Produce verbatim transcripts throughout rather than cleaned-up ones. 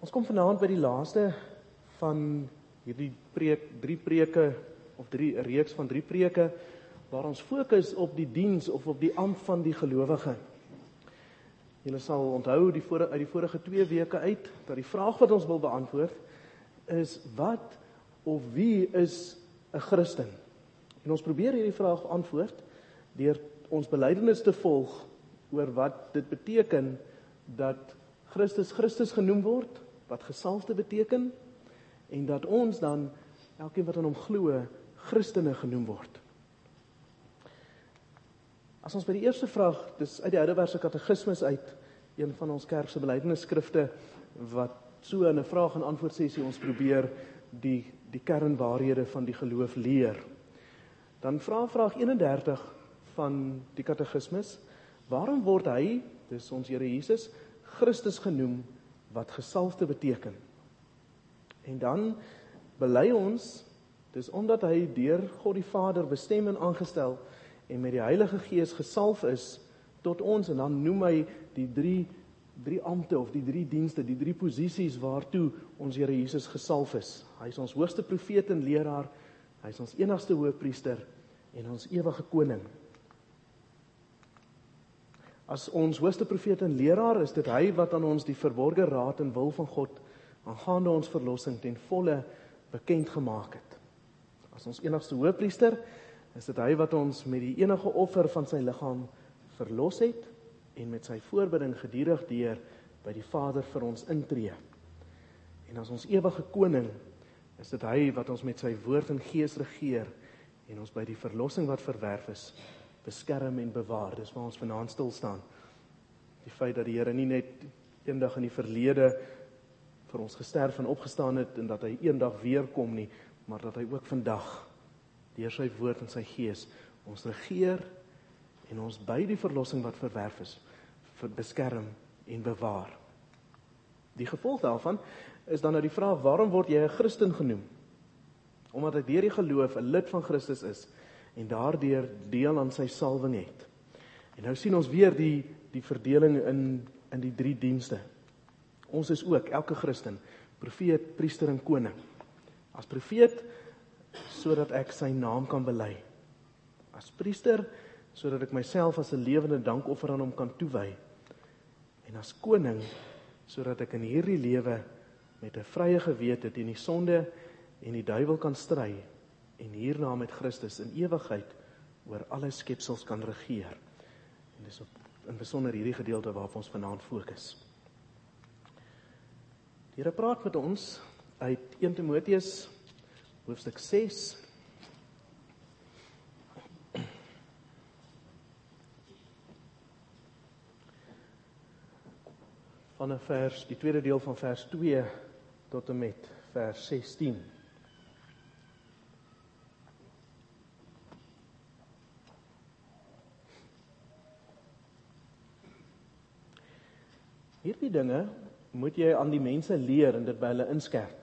Ons kom vanaand by die laaste van hierdie preek, drie preke, of drie een reeks van drie preke, waar ons fokus op die diens of op die ampt van die gelowige. Julle sal onthou die voor, uit die vorige twee weke uit, dat die vraag wat ons wil beantwoord, is wat of wie is 'n Christen? En ons probeer hierdie vraag antwoord, deur ons belydenis te volg, oor wat dit beteken, dat Christus Christus genoem word, wat gesalfde beteken, en dat ons dan, elkeen wat aan hom glo, Christene genoem word. As ons by die eerste vraag, dis uit die Heidelbergse Katekismus uit, een van ons kerkse belydenisskrifte, wat so in 'n vraag en antwoord sessie ons probeer die, die kernwaarhede van die geloof leer. Dan vra vraag eenendertig van die Katekismus, waarom word hy, dis ons Here Jesus, Christus genoem, wat gesalfde beteken? En dan bely ons, dis omdat hy deur God die Vader bestem en aangestel, en met die Heilige Gees gesalf is, tot ons, en dan noem hy die drie, drie ampte, of die drie dienste, die drie posisies waartoe ons Here Jesus gesalf is. Hy is ons hoogste profeet en leraar, hy is ons enigste hoëpriester, en ons ewige koning. As ons hoogste profeet en leraar, is dit hy wat aan ons die verborge raad en wil van God, aangaande ons verlossing ten volle bekend gemaak het. As ons enigste hoëpriester, is dit hy wat ons met die enige offer van sy liggaam verlos het, en met sy voorbidding gedurig deur by die Vader vir ons intree. En as ons ewige koning, is dit hy wat ons met sy woord en gees regeer, en ons by die verlossing wat verwerf is, beskerm en bewaar. Dis waar ons vanaand stil staan. Die feit dat die Here nie net eendag in die verlede vir ons gesterf en opgestaan het, en dat hy eendag weer kom nie, maar dat hy ook vandag, deur sy woord en sy gees, ons regeer, en ons by die verlossing wat verwerf is, beskerm en bewaar. Die gevolg daarvan is dan nou die vraag, waarom word jy 'n Christen genoem? Omdat ek deur die geloof 'n lid van Christus is, en daardeur deel aan sy salwing het. En nou sien ons weer die, die verdeling in, in die drie dienste. Ons is ook, elke Christen, profeet, priester en koning. As profeet, sodat ek sy naam kan bely. As priester, sodat ek myself as 'n lewende dankoffer aan hom kan toewy. En as koning, sodat ek in hierdie lewe met 'n vrye gewete teen die sonde en die duiwel kan stry, en hierna met Christus in ewigheid oor alle skepsels kan regeer. En dis op, in besonder hierdie gedeelte waarop ons vanaand fokus. Die Here praat met ons uit eerste Timoteus hoofstuk ses. Van 'n vers, die tweede deel van vers twee tot en met vers sestien. Hierdie dinge moet jy aan die mense leer en dit by hulle inskerp.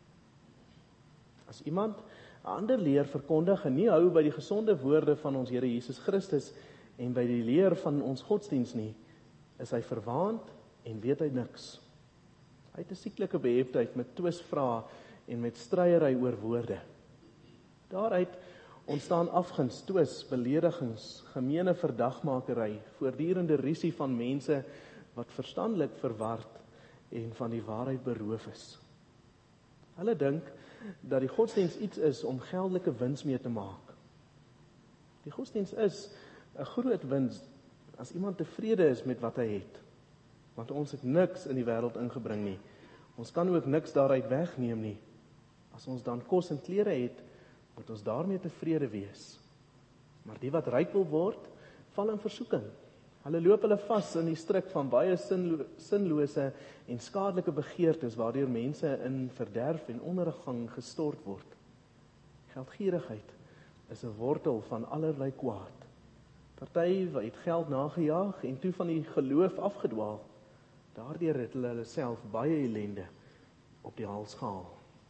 As iemand 'n ander leer verkondig en nie hou by die gesonde woorde van ons Here Jesus Christus en by die leer van ons godsdiens nie, is hy verwaand en weet hy niks. Hy het 'n sieklike beheptheid met twisvrae en met stryery oor woorde. Daaruit ontstaan afguns, twis, beledigings, gemeene verdagmakery, voortdurende rusie van mense wat verstandelik verward en van die waarheid beroof is. Hulle dink dat die godsdiens iets is om geldelike wins mee te maak. Die godsdiens is 'n groot wins as iemand tevrede is met wat hy het. Want ons het niks in die wêreld ingebring nie. Ons kan ook niks daaruit wegneem nie. As ons dan kos en klere het, moet ons daarmee tevrede wees. Maar die wat ryk wil word, val in versoeking. Hulle loop hulle vas in die stryk van baie sinlo- sinlose en skadelike begeertes, waardeur mense in verderf en ondergang gestort word. Geldgierigheid is 'n wortel van allerlei kwaad. Party het geld nagejaag en toe van die geloof afgedwaal. Daardeur het hulle hulle self baie ellende op die hals gehaal.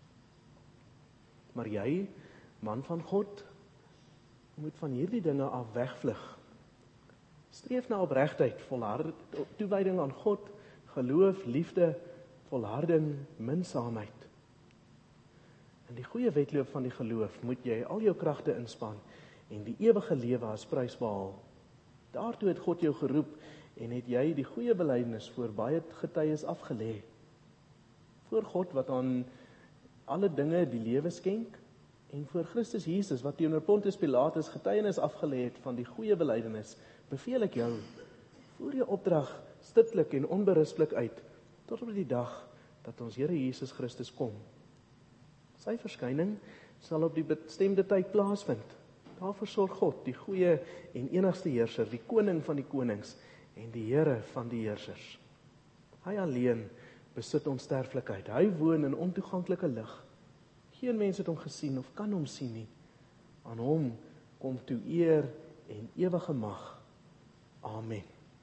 Maar jy, man van God, moet van hierdie dinge af wegvlug. Streef na opregtheid, volharding, toewyding aan God, geloof, liefde, volharding, minsaamheid. In die goeie wedloop van die geloof moet jy al jou kragte inspann en die ewige lewe as prys behaal. Daartoe het God jou geroep en het jy die goeie belydenis voor baie getuies afgelê. Voor God wat aan alle dinge die lewe skenk en voor Christus Jesus wat teenoor Pontius Pilatus getuienis afgelê het van die goeie belydenis, beveel ek jou, voer jou opdrag stiptelik en onberispelik uit, tot op die dag dat ons Here Jesus Christus kom. Sy verskyning sal op die bestemde tyd plaasvind. Daarvoor sorg God, die goeie en enigste heerser, die koning van die konings en die Here van die heersers. Hy alleen besit onsterflikheid. Hy woon in ontoeganklike lig. Geen mens het hom gesien of kan hom sien nie. Aan hom kom toe eer en ewige mag. Amen.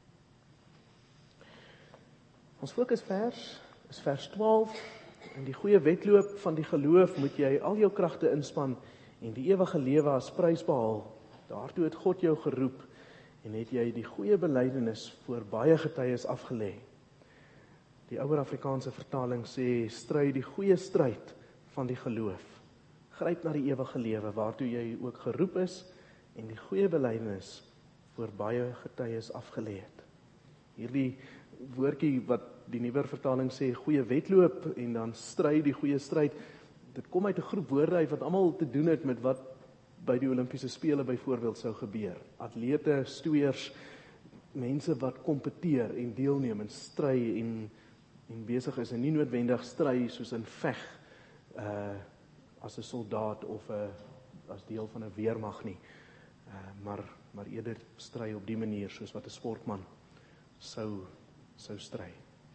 Ons fokusvers is vers twaalf. In die goeie wedloop van die geloof moet jy al jou kragte inspann en die ewige lewe as prys behaal. Daartoe het God jou geroep en het jy die goeie belydenis voor baie getuies afgelê. Die ouer Afrikaanse vertaling sê, stry die goeie stryd van die geloof. Gryp na die ewige lewe, waartoe jy ook geroep is en die goeie belydenis voor baie getuies afgelê het. Hierdie woordjie wat die nuwer vertaling sê, goeie wedloop en dan stry die goeie stryd, dit kom uit 'n groep woorde uit wat almal te doen het met wat by die Olimpiese spele byvoorbeeld sou gebeur. Atlete, stoeiers, mense wat kompeteer en deelneem en stry en en besig is en nie noodwendig stry soos in veg uh, as 'n soldaat of uh, as deel van 'n weermag nie, uh, maar, maar eerder stry op die manier soos wat 'n sportman sou, sou stry.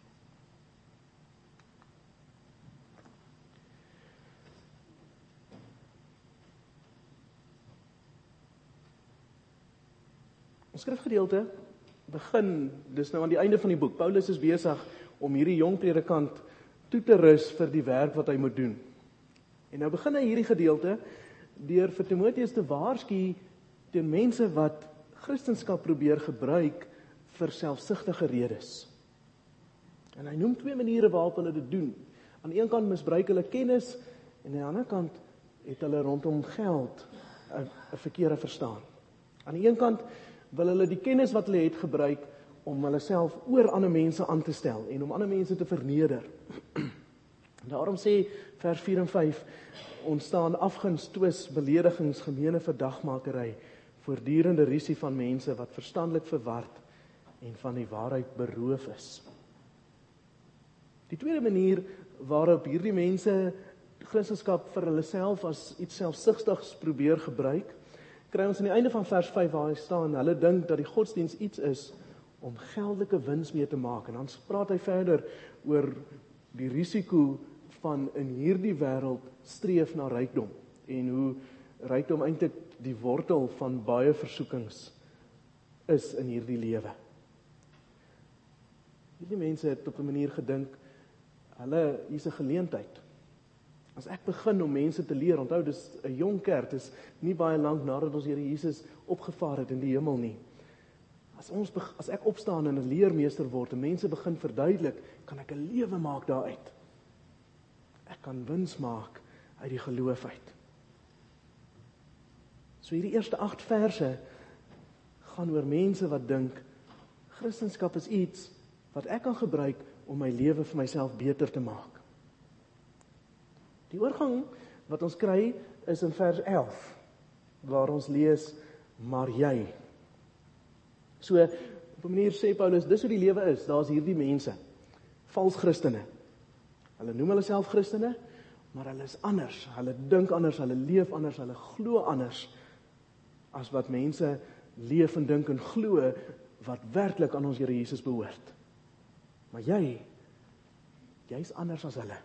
Ons skrifgedeelte begin, dis nou aan die einde van die boek. Paulus is besig om hierdie jong predikant toe te rus vir die werk wat hy moet doen. En nou begin hy hierdie gedeelte deur vir Timoteus te waarsku teen mense wat Christendom probeer gebruik vir selfsugtige redes. En hy noem twee maniere waarop hulle dit doen. Aan die een kant misbruik hulle kennis en aan die ander kant het hulle rondom geld 'n 'n verkeerde verstaan. Aan die een kant wil hulle die kennis wat hulle het gebruik om hulle self oor ander mense aan te stel en om ander mense te verneder. Daarom sê vers vier en vyf, ontstaan afguns, twis, beledigings, gemeene verdagmakery, voortdurende rusie van mense wat verstandelik verward en van die waarheid beroof is. Die tweede manier waarop hierdie mense Christendom vir hulle self as iets selfsugtigs probeer gebruik, kry ons aan die einde van vers vyf waar hy staan, hulle dink dat die godsdienst iets is om geldelike wins mee te maak. En dan praat hy verder oor die risiko van in hierdie wêreld streef na rykdom en hoe rykdom eintlik die wortel van baie versoekings is in hierdie lewe. Hierdie mense het op 'n manier gedink, hulle hier's 'n geleentheid. As ek begin om mense te leer, onthou dis 'n jong kerk, dis nie baie lank nadat ons Here Jesus opgevaar het in die hemel nie. As ons as ek opstaan en 'n leermeester word en mense begin verduidelik, kan ek 'n lewe maak daaruit. Ek kan wins maak uit die geloof uit. So hierdie eerste agt verse gaan oor mense wat dink Christendom is iets wat ek kan gebruik om my lewe vir myself beter te maak. Die oorgang wat ons kry is in vers elf, waar ons lees, maar jy. So, op 'n manier sê Paulus, dis hoe die lewe is, daar's hierdie mense, vals Christene. Hulle noem hulle self Christene, maar hulle is anders, hulle dink anders, hulle leef anders, hulle glo anders, as wat mense leef en dink en glo, wat werklik aan ons Here Jesus behoort. Maar jy, jy's anders as hulle.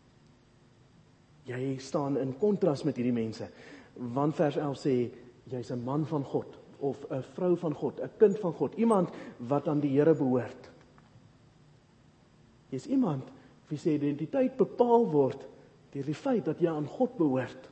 Jy staan in kontras met hierdie mense, want vers elf sê, jy's 'n man van God, of 'n vrou van God, 'n kind van God, iemand wat aan die Here behoort. Jy's iemand wie se identiteit bepaal word deur die feit dat jy aan God behoort.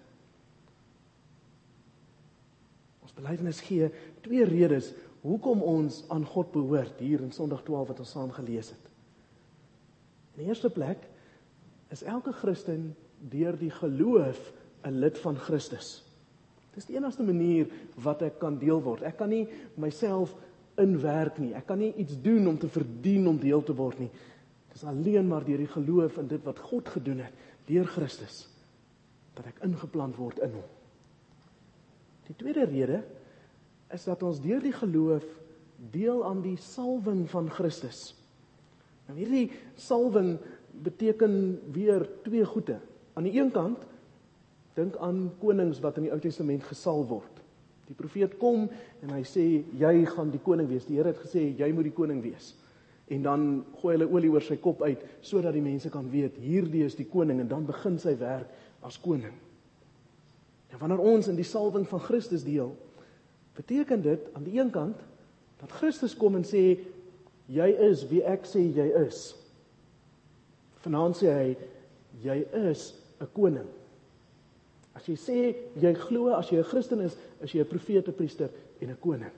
Ons belydenis gee twee redes hoekom ons aan God behoort, hier in Sondag twaalf wat ons saam gelees het. En In die eerste plek is elke Christen deur die geloof 'n lid van Christus. Dit is die enigste manier wat ek kan deel word. Ek kan nie myself inwerk nie. Ek kan nie iets doen om te verdien om deel te word nie. Dit is alleen maar deur die geloof in dit wat God gedoen het, deur Christus, dat ek ingeplant word in hom. Die tweede rede is dat ons deur die geloof deel aan die salwing van Christus. Nou hierdie salwing beteken weer twee goede. Aan die een kant, dink aan konings wat in die Ou Testament gesalf word. Die profeet kom en hy sê, jy gaan die koning wees. Die Here het gesê, jy moet die koning wees. En dan gooi hulle olie oor sy kop uit, sodat die mense kan weet, hierdie is die koning, en dan begin sy werk as koning. En wanneer ons in die salwing van Christus deel, beteken dit aan die een kant, dat Christus kom en sê, jy is wie ek sê jy is. Vanaand sê hy, jy is 'n koning. As jy sê, jy glo, as jy 'n Christen is, is jy 'n profeet, 'n priester en 'n koning.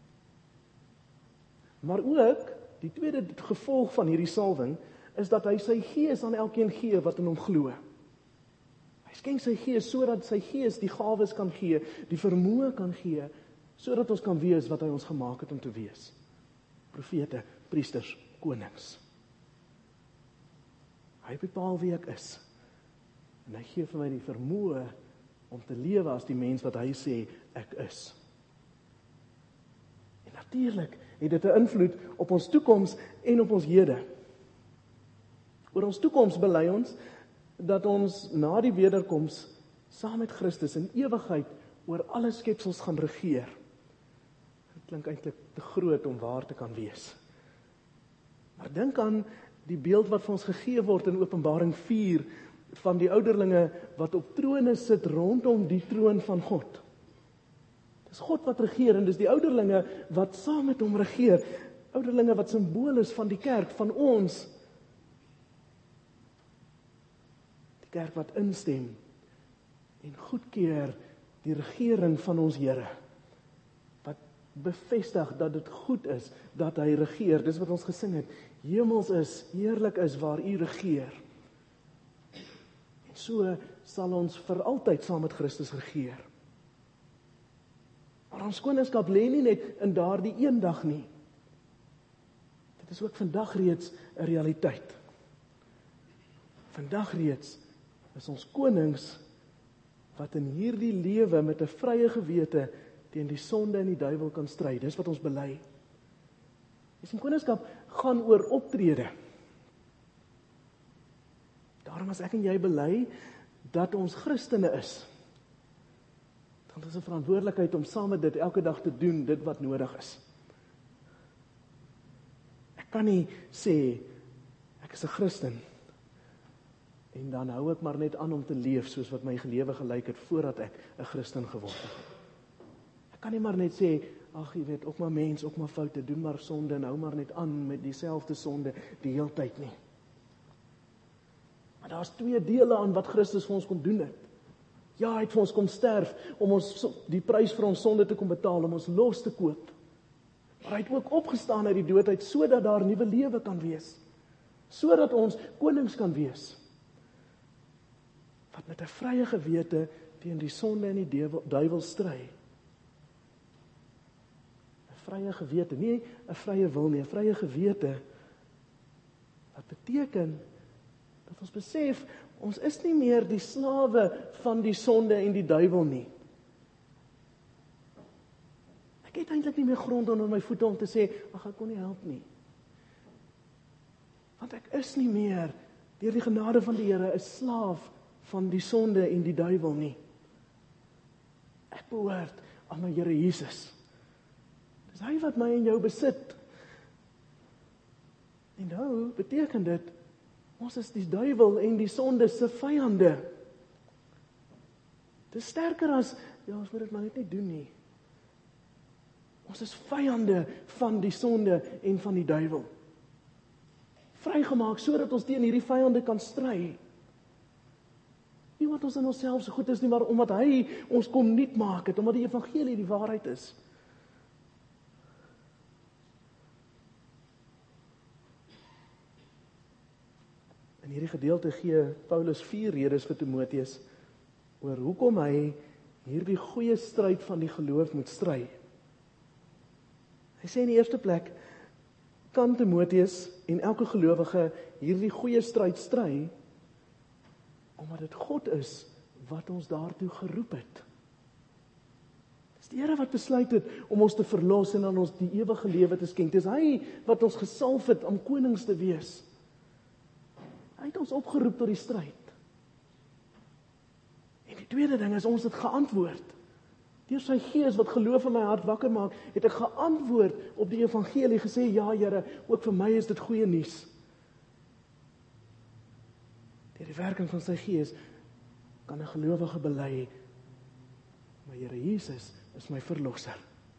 Maar ook, die tweede gevolg van hierdie salwing, is dat hy sy gees aan elkeen gee wat in hom glo. Hy skenk sy gees, sodat sy gees die gawes kan gee, die vermoë kan gee, sodat ons kan wees wat hy ons gemaak het om te wees. Profete, priesters, konings. Hy bepaal wie ek is. En hy gee vir my die vermoë om te lewe as die mens wat hy sê ek is. En natuurlik het dit 'n invloed op ons toekoms en op ons hede. Oor ons toekoms bely ons dat ons na die wederkoms saam met Christus in ewigheid oor alle skepsels gaan regeer. Dit klink eintlik te groot om waar te kan wees. Maar dink aan die beeld wat vir ons gegee word in Openbaring vier van die ouderlinge wat op trone sit rondom die troon van God. Dis God wat regeer en dis die ouderlinge wat saam met hom regeer. Ouderlinge wat simbool is van die kerk, van ons. Die kerk wat instem en goedkeur die regering van ons Here. Wat bevestig dat dit goed is dat hy regeer. Dis wat ons gesing het. Hemels is, heerlik is waar u regeer. En so sal ons vir altyd saam met Christus regeer. Maar ons koningskap lê nie net in daardie een dag nie. Dit is ook vandag reeds 'n realiteit. Vandag reeds is ons konings wat in hierdie lewe met 'n vrye gewete teen die sonde en die duiwel kan stry. Dis wat ons bely. Dis 'n koningskap gaan oor optrede. Daarom as ek en jy bely dat ons Christene is, dan is 'n verantwoordelikheid om saam met dit elke dag te doen dit wat nodig is. Ek kan nie sê ek is 'n Christen en dan hou ek maar net aan om te leef soos wat my lewe gelyk het voordat ek 'n Christen geword het. Ek kan nie maar net sê, ag jy weet, ook maar mens, ook maar foute, doen maar sonde en hou maar net aan met dieselfde sonde die hele tyd nie. Maar daar's twee dele aan wat Christus vir ons kom doen het. Ja, hy het vir ons kom sterf om ons die prys vir ons sonde te kom betaal, om ons los te koop. Maar hy het ook opgestaan uit die dood uit sodat daar nuwe lewe kan wees. Sodat ons konings kan wees. Wat met 'n vrye gewete teen die sonde en die duiwel stry. Vrye gewete, nie 'n vrye wil nie, 'n vrye gewete, wat beteken, dat ons besef, ons is nie meer die slawe van die sonde en die duiwel nie. Ek het eintlik nie meer grond onder my voete om te sê, ag ek kon nie help nie. Want ek is nie meer, deur die genade van die Here, 'n slaaf van die sonde en die duiwel nie. Ek behoort aan my Here Jesus. Dis hy wat my en jou besit. En nou beteken dit, ons is die duiwel en die sonde se vyande. Dis sterker as, ja ons moet dit maar net nie doen nie. Ons is vyande van die sonde en van die duiwel. Vrygemaak sodat ons teen hierdie vyande kan stry. Nie omdat ons in onsself so goed is nie, maar omdat hy ons kom nuut maak het, omdat die evangelie die waarheid is. In hierdie gedeelte gee Paulus vier redes vir Timoteus oor hoekom hy hierdie goeie stryd van die geloof moet stry. Hy sê in die eerste plek, kan Timoteus en elke gelowige hierdie goeie stryd stry, omdat dit God is wat ons daartoe geroep het. Dis die Here wat besluit het om ons te verlos en aan ons die ewige lewe te skenk. Dis hy wat ons gesalf het om konings te wees. Hy het ons opgeroep tot die stryd. En die tweede ding is, ons het geantwoord. Deur sy Gees wat geloof in my hart wakker maak, het ek geantwoord op die evangelie, gesê, ja Here, ook vir my is dit goeie nuus. Deur die werking van sy Gees kan 'n gelowige bely, my Here Jesus is my verlosser.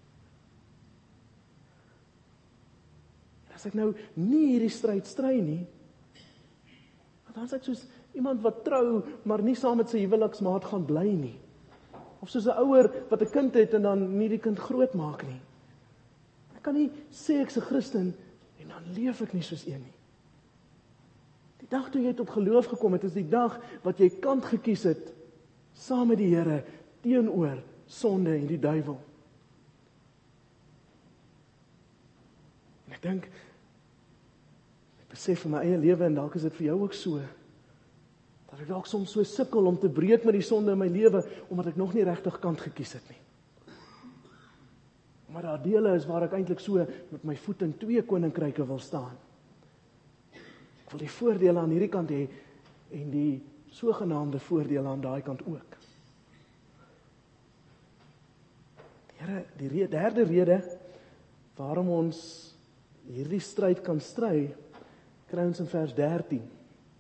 En as ek nou nie hierdie stryd stry nie, dan is ek soos iemand wat trou, maar nie saam met sy huweliksmaat gaan bly nie. Of soos 'n ouer wat 'n kind het en dan nie die kind groot maak nie. Ek kan nie sê ek's 'n Christen en dan leef ek nie soos een nie. Die dag toe jy tot geloof gekom het, is die dag wat jy kant gekies het, saam met die Here, teenoor sonde en die duiwel. En ek dink, ek besef vir my eie lewe, en dalk is dit vir jou ook so, dat ek dalk soms so sukkel om te breek met die sonde in my lewe, omdat ek nog nie regtig kant gekies het nie. Maar daar dele is waar ek eintlik so met my voet in twee koninkryke wil staan. Ek wil die voordele aan hierdie kant hê, en die sogenaamde voordele aan daai kant ook. Die, Here, die derde rede, waarom ons hierdie stryd kan stry, kry ons in vers dertien.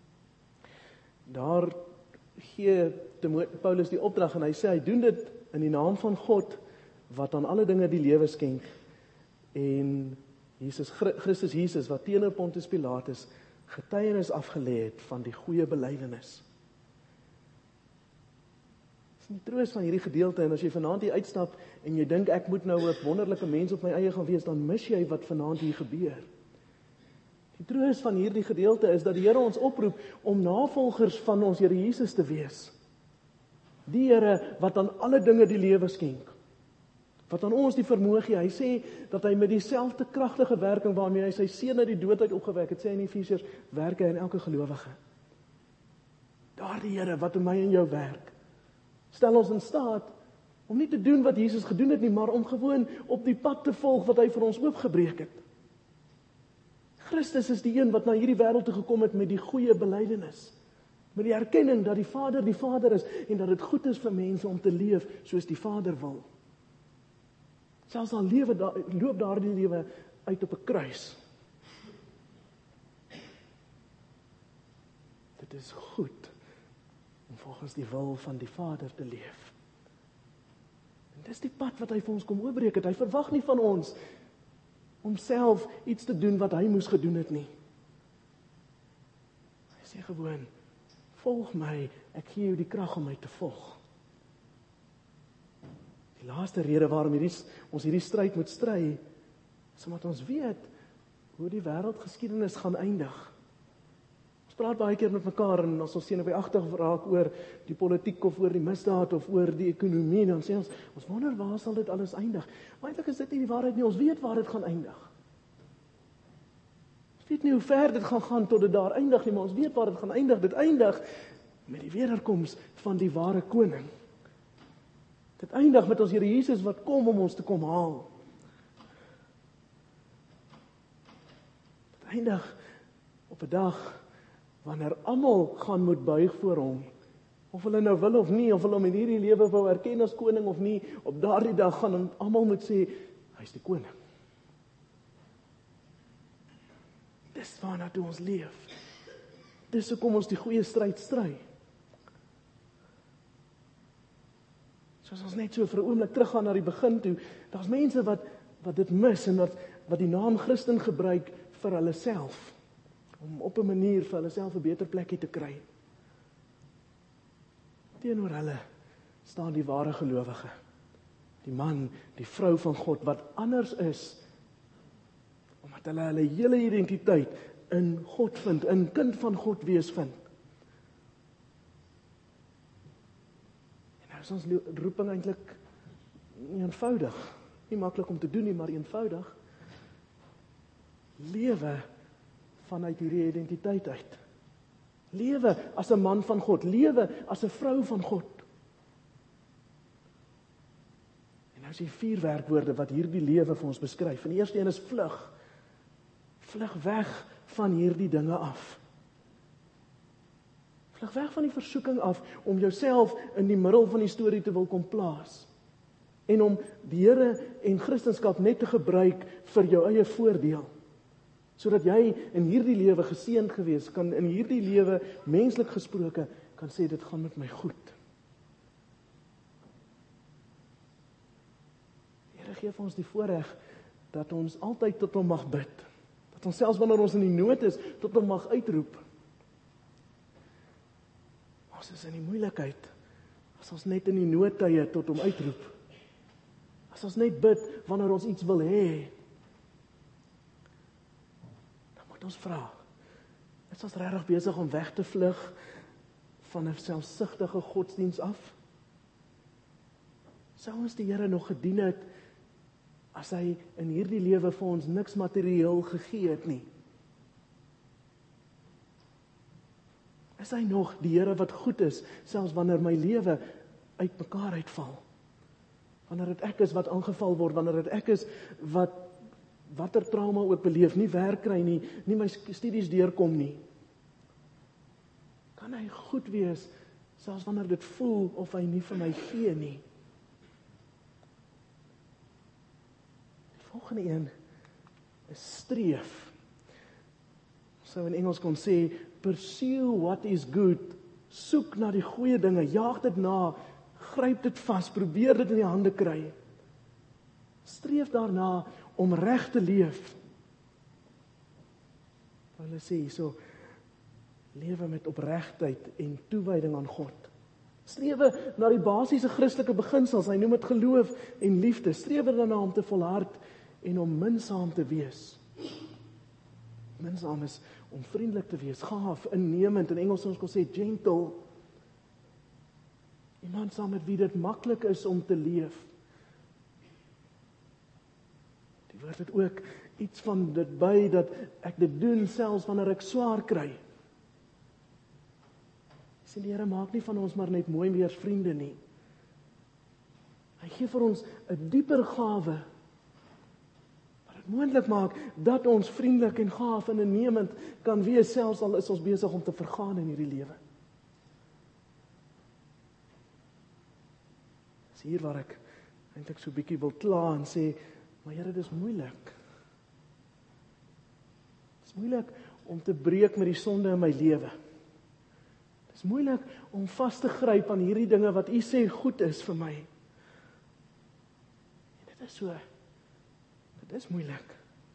Daar gee Paulus die opdrag en hy sê, hy doen dit in die naam van God, wat aan alle dinge die lewe skenk, en Jesus, Christus Jesus, wat teenoor Pontius Pilatus getuienis afgelê het van die goeie belydenis. Dis die troos van hierdie gedeelte, en as jy vanaand hier uitstap, en jy dink ek moet nou 'n wonderlike mens op my eie gaan wees, dan mis jy wat vanaand hier gebeur. Die troos van hierdie gedeelte is dat die Here ons oproep om navolgers van ons Here Jesus te wees. Die Here wat aan alle dinge die lewe skenk. Wat aan ons die vermoë gee. Hy sê dat hy met dieselfde kragtige werking waarmee hy sy seun uit die dood uit opgewek het, sê in Efesiërs, werke in elke gelowige. Daardie Here wat in my en jou werk, stel ons in staat om nie te doen wat Jesus gedoen het nie, maar om gewoon op die pad te volg wat hy vir ons oopgebreek het. Christus is die een wat na hierdie wêreld toe gekom het met die goeie belydenis, met die erkenning dat die Vader die Vader is, en dat dit goed is vir mense om te leef soos die Vader wil. Selfs al lewe da, loop daardie lewe uit op 'n kruis. Dit is goed om volgens die wil van die Vader te leef. En dis die pad wat hy vir ons kom oopbreek het. Hy verwag nie van ons om self iets te doen wat hy moes gedoen het nie. Hy sê gewoon, volg my, ek gee jou die krag om my te volg. Die laaste rede waarom hierdie, ons hierdie stryd moet stry, is omdat ons weet hoe die wêreldgeskiedenis gaan eindig. Ons praat baie keer met mekaar, en as ons senuweeagtig raak oor die politiek, of oor die misdaad, of oor die ekonomie, dan sê ons, ons wonder waar sal dit alles eindig. Maar eintlik is dit nie die waarheid nie, ons weet waar dit gaan eindig. Ons weet nie hoe ver dit gaan gaan tot dit daar eindig nie, maar ons weet waar dit gaan eindig. Dit eindig met die wederkoms van die ware koning. Dit eindig met ons Here Jesus wat kom om ons te kom haal. Dit eindig op 'n dag wanneer almal gaan moet buig voor hom, of hulle nou wil of nie, of hulle hom in hierdie lewe wou erken as koning of nie, op daardie dag gaan almal moet sê, hy is die koning. Dis waarna toe ons leef. Dis hoekom ons die goeie stryd stry. Soos ons net so vir 'n oomblik teruggaan na die begin toe, daar's mense wat, wat dit mis, en wat, wat die naam Christen gebruik vir hulle self, om op 'n manier vir hulle self 'n beter plekkie te kry. Teenoor hulle staan die ware gelowige, die man, die vrou van God, wat anders is, omdat hulle hulle hele identiteit in God vind, in kind van God wees vind. En nou is ons roeping eintlik nie eenvoudig, nie maklik om te doen nie, maar eenvoudig. Lewe vanuit hierdie identiteit uit. Lewe as 'n man van God, lewe as 'n vrou van God. En nou is hier vier werkwoorde wat hierdie lewe vir ons beskryf. En die eerste een is vlug. Vlug weg van hierdie dinge af. Vlug weg van die versoeking af om jouself in die middel van die storie te wil kom plaas. En om die Here en Christendom net te gebruik vir jou eie voordeel. Sodat jy in hierdie lewe geseënd gewees kan, in hierdie lewe menslik gesproke, kan sê dit gaan met my goed. Die Here gee vir ons die voorreg dat ons altyd tot hom mag bid. Dat ons selfs wanneer ons in die nood is, tot hom mag uitroep. Ons is in die moeilikheid, as ons net in die noodtye tot hom uitroep. As ons net bid wanneer ons iets wil hê, dan moet ons vra. Is ons regtig besig om weg te vlug van 'n selfsugtige godsdiens af? Sou ons die Here nog gedien het as hy in hierdie lewe vir ons niks materieel gegee het nie? Is hy nog die Here wat goed is, selfs wanneer my lewe uitmekaar uitval? Wanneer dit ek is wat aangeval word, wanneer dit ek is wat watter trauma ook beleef, nie werk kry nie, nie my studies deurkom nie. Kan hy goed wees, selfs wanneer dit voel of hy nie vir my gee nie? Die volgende een is streef. Sou in Engels kon sê, pursue what is good, soek na die goeie dinge, jaag dit na, gryp dit vas, probeer dit in die hande kry. Streef daarna om reg te leef. Hulle sê hierso, lewe met opregtheid en toewyding aan God. Strewe na die basiese Christelike beginsels, hy noem dit geloof en liefde. Strewe daarna om te volhard en om minsaam te wees. Minsaam is om vriendelik te wees, gaaf, innemend, in Engels ons kon sê gentle. Iemand saam met wie dit maklik is om te leef. Die woord het ook iets van dit by, dat ek dit doen selfs wanneer ek swaar kry. Sien, die Here maak nie van ons maar net mooi weer vriende nie. Hy gee vir ons 'n dieper gawe, wat dit moontlik maak, dat ons vriendelik en gaaf en innemend kan wees, selfs al is ons besig om te vergaan in hierdie lewe. Dis hier waar ek eintlik so 'n bietjie wil kla en sê, maar Here, dit is moeilik. Dit is moeilik om te breek met die sonde in my lewe. Dit is moeilik om vas te gryp aan hierdie dinge wat U sê goed is vir my. En dit is so, dit is moeilik.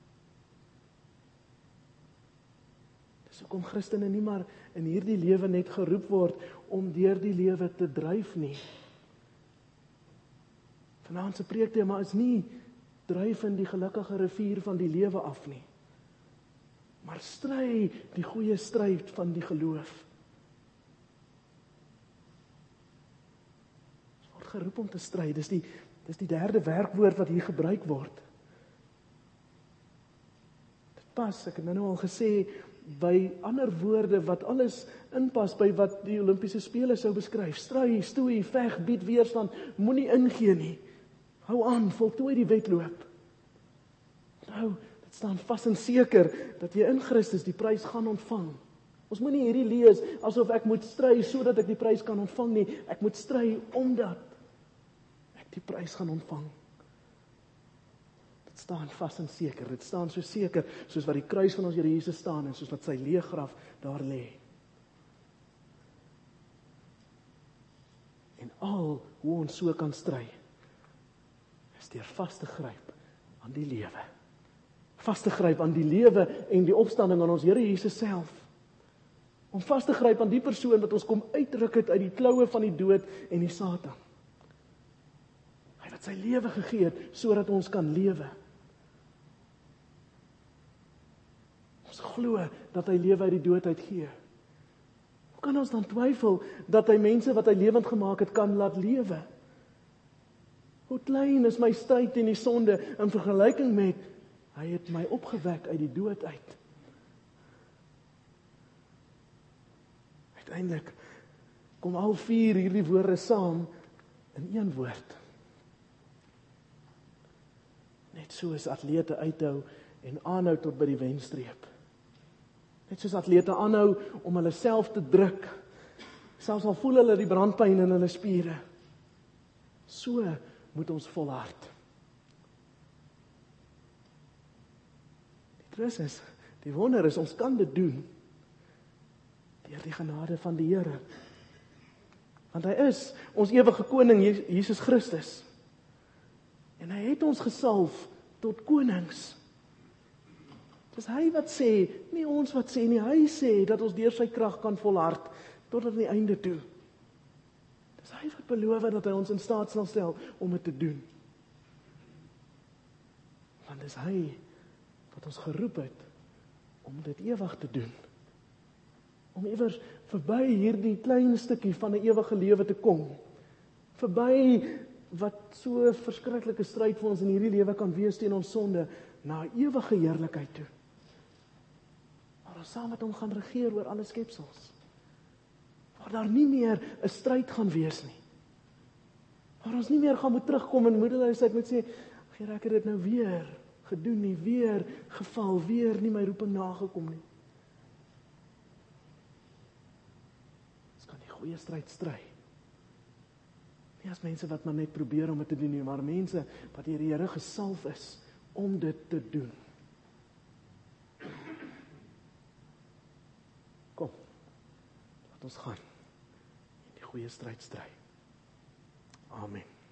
Dis hoekom Christene nie maar in hierdie lewe net geroep word om deur die lewe te dryf nie. Vanaand se preektema is nie dryf in die gelukkige rivier van die lewe af nie, maar stry die goeie stryd van die geloof. Ons word geroep om te stry, dis die, dis die derde werkwoord wat hier gebruik word. Dit pas, ek het nou al gesê, by ander woorde wat alles inpas by wat die Olimpiese spele sou beskryf. Stry, stoei, veg, bied weerstand, moenie ingee nie. Hou aan, voltooi die wedloop. Nou, dit staan vas en seker dat jy in Christus die prys gaan ontvang. Ons moenie hierdie lees asof ek moet stry sodat ek die prys kan ontvang nie. Ek moet stry omdat ek die prys gaan ontvang. Dit staan vas en seker. Dit staan so seker soos wat die kruis van ons Here Jesus staan en soos wat sy leë graf daar lê. En al hoe ons so kan stry, is deur vas te gryp aan die lewe. Vas te gryp aan die lewe en die opstanding aan ons Here Jesus self. Om vas te gryp aan die persoon wat ons kom uitruk het uit die kloue van die dood en die Satan. Hy wat sy lewe gegee het sodat ons kan lewe. Ons glo dat hy lewe uit die dood uit gee. Hoe kan ons dan twyfel dat hy mense wat hy lewend gemaak het kan laat lewe? Hoe klein is my stryd teen die sonde in vergelyking met hy het my opgewek uit die dood uit. Uiteindelik kom al vier hierdie woorde saam in een woord. Net soos atlete uithou en aanhou tot by die wenstreep. Net soos atlete aanhou om hulle self te druk, selfs al voel hulle die brandpyn in hulle spiere. So moet ons volhard. Die troost is, die wonder is, ons kan dit doen deur die genade van die Here. Want hy is ons ewige koning, Jesus Christus. En hy het ons gesalf tot konings. Dis hy wat sê, nie ons wat sê nie, hy sê dat ons deur sy krag kan volhard tot aan die einde toe. Dis hy wat beloof dat hy ons in staat sal stel om dit te doen. Want dis hy wat ons geroep het om dit ewig te doen. Om iewers verby hierdie klein stukkie van 'n ewige lewe te kom. Verby wat so 'n verskriklike stryd vir ons in hierdie lewe kan wees teen ons sonde, na 'n ewige heerlikheid toe. Waar ons saam met hom gaan regeer oor alle skepsels. Waar daar nie meer 'n stryd gaan wees nie. Waar ons nie meer gaan moet terugkom en moedeloosheid moet sê, Here, ek het dit nou weer gedoen nie, weer geval, weer nie my roeping nagekom nie. Ons kan die goeie stryd stry. Nie as mense wat maar net probeer om dit te doen nie, maar mense wat deur die Here gesalf is om dit te doen. Kom, laat ons gaan en die goeie stryd stry. Amen.